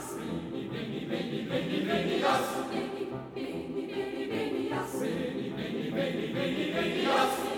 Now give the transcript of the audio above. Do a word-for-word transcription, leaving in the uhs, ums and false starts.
yas. Beni, beni, beni, beni, beni yas. Beni, beni, beni, beni yas. Beni, beni, beni, beni, beni yas.